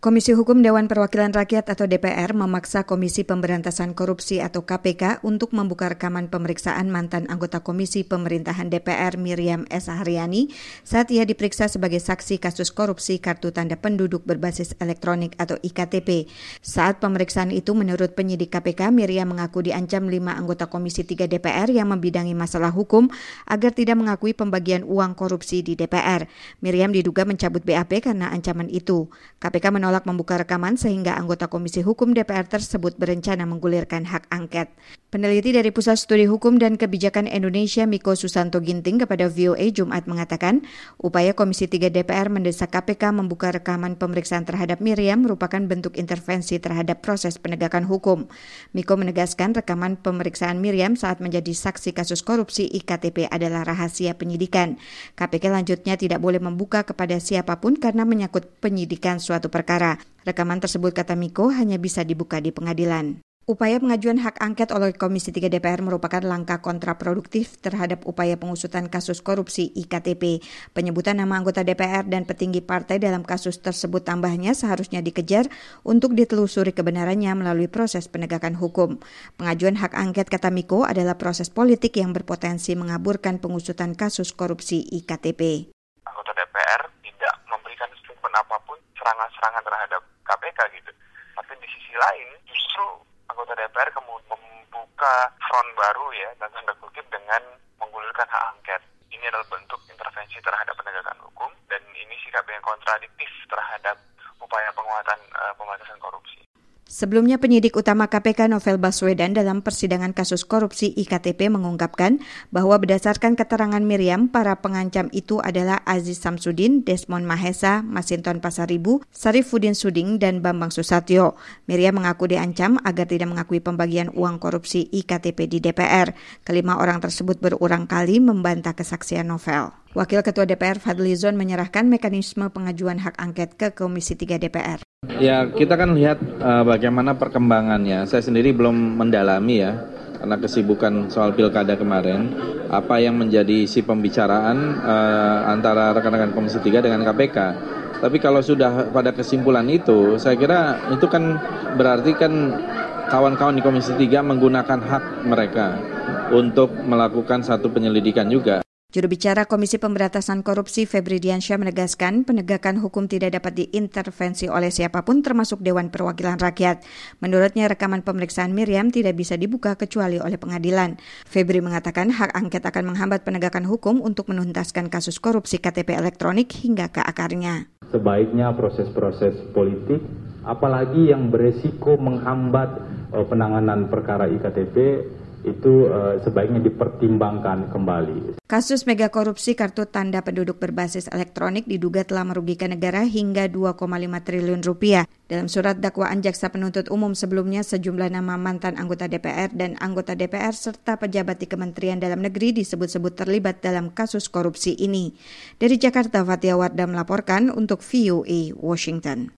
Komisi Hukum Dewan Perwakilan Rakyat atau DPR memaksa Komisi Pemberantasan Korupsi atau KPK untuk membuka rekaman pemeriksaan mantan anggota Komisi Pemerintahan DPR Miriam S. Haryani saat ia diperiksa sebagai saksi kasus korupsi kartu tanda penduduk berbasis elektronik atau IKTP. Saat pemeriksaan itu, menurut penyidik KPK, Miriam mengaku diancam 5 anggota Komisi 3 DPR yang membidangi masalah hukum agar tidak mengakui pembagian uang korupsi di DPR. Miriam diduga mencabut BAP karena ancaman itu. KPK menolak membuka rekaman sehingga anggota Komisi Hukum DPR tersebut berencana menggulirkan hak angket. Peneliti dari Pusat Studi Hukum dan Kebijakan Indonesia Miko Susanto Ginting kepada VOA Jumat mengatakan, upaya Komisi 3 DPR mendesak KPK membuka rekaman pemeriksaan terhadap Miriam merupakan bentuk intervensi terhadap proses penegakan hukum. Miko menegaskan rekaman pemeriksaan Miriam saat menjadi saksi kasus korupsi IKTP adalah rahasia penyidikan. KPK lanjutnya tidak boleh membuka kepada siapapun karena menyangkut penyidikan suatu perkara. Rekaman tersebut, kata Miko, hanya bisa dibuka di pengadilan. Upaya pengajuan hak angket oleh Komisi 3 DPR merupakan langkah kontraproduktif terhadap upaya pengusutan kasus korupsi IKTP. Penyebutan nama anggota DPR dan petinggi partai dalam kasus tersebut tambahnya seharusnya dikejar untuk ditelusuri kebenarannya melalui proses penegakan hukum. Pengajuan hak angket, kata Miko, adalah proses politik yang berpotensi mengaburkan pengusutan kasus korupsi IKTP. Anggota DPR tidak memberikan statement apapun serangan-serangan terhadap KPK gitu. Tapi di sisi lain justru anggota DPR kemudian membuka front baru ya, dan tanda kutip dengan menggulirkan hak angket. Ini adalah bentuk intervensi terhadap penegakan hukum dan ini sikap yang kontradiktif terhadap upaya penguatan pemberantasan korupsi. Sebelumnya, penyidik utama KPK Novel Baswedan dalam persidangan kasus korupsi IKTP mengungkapkan bahwa berdasarkan keterangan Miriam, para pengancam itu adalah Aziz Samsudin, Desmond Mahesa, Masinton Pasaribu, Sarifuddin Suding, dan Bambang Susatyo. Miriam mengaku diancam agar tidak mengakui pembagian uang korupsi IKTP di DPR. Kelima orang tersebut berulang kali membantah kesaksian Novel. Wakil Ketua DPR Fadlizon menyerahkan mekanisme pengajuan hak angket ke Komisi 3 DPR. Ya, kita kan lihat bagaimana perkembangannya. Saya sendiri belum mendalami ya, karena kesibukan soal pilkada kemarin, apa yang menjadi isi pembicaraan antara rekan-rekan Komisi 3 dengan KPK. Tapi kalau sudah pada kesimpulan itu, saya kira itu kan berarti kan kawan-kawan di Komisi 3 menggunakan hak mereka untuk melakukan satu penyelidikan juga. Juru bicara Komisi Pemberantasan Korupsi Febri Diansyah menegaskan penegakan hukum tidak dapat diintervensi oleh siapapun termasuk Dewan Perwakilan Rakyat. Menurutnya rekaman pemeriksaan Miriam tidak bisa dibuka kecuali oleh pengadilan. Febri mengatakan hak angket akan menghambat penegakan hukum untuk menuntaskan kasus korupsi KTP elektronik hingga ke akarnya. Sebaiknya proses-proses politik, apalagi yang beresiko menghambat penanganan perkara IKTP, itu sebaiknya dipertimbangkan kembali. Kasus mega korupsi kartu tanda penduduk berbasis elektronik diduga telah merugikan negara hingga 2,5 triliun rupiah. Dalam surat dakwaan jaksa penuntut umum sebelumnya, sejumlah nama mantan anggota DPR dan anggota DPR serta pejabat di Kementerian Dalam Negeri disebut-sebut terlibat dalam kasus korupsi ini. Dari Jakarta, Fatia Wardah melaporkan untuk VOA Washington.